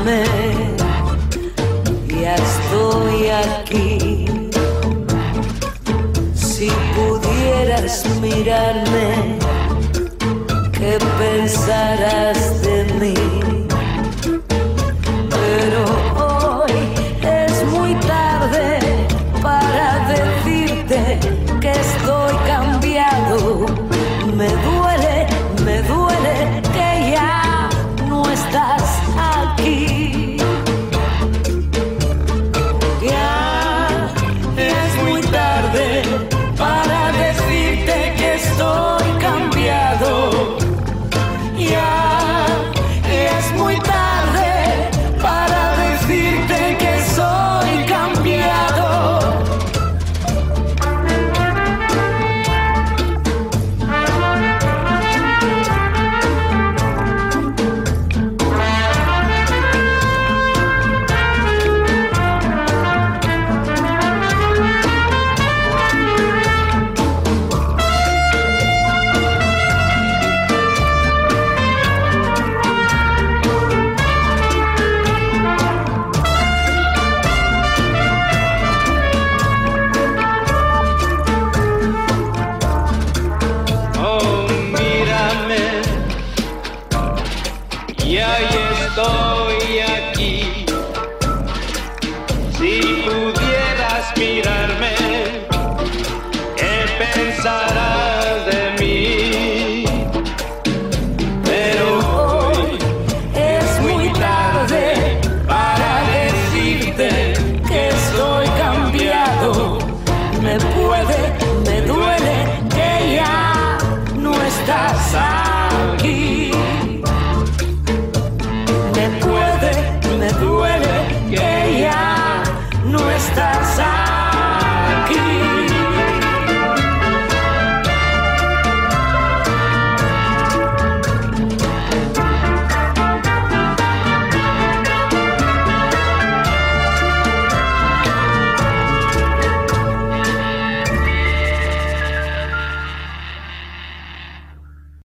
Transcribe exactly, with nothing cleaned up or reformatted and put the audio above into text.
mírame, ya estoy aquí. Si pudieras mirarme, ¿qué pensarás de mí? Pero hoy es muy tarde para decirte que estoy cambiado. Me duele, me duele que ya no estás aquí. Ya es muy tarde para decirte que estoy cambiado. Ya es muy tarde para decirte que soy cambiado. Estoy aquí. Si pudieras mirarme, ¿qué pensarás de mí? Pero hoy es muy tarde para decirte que estoy cambiado. Me puede, me duele que ya no estás aquí. Me duele que ya no estás aquí.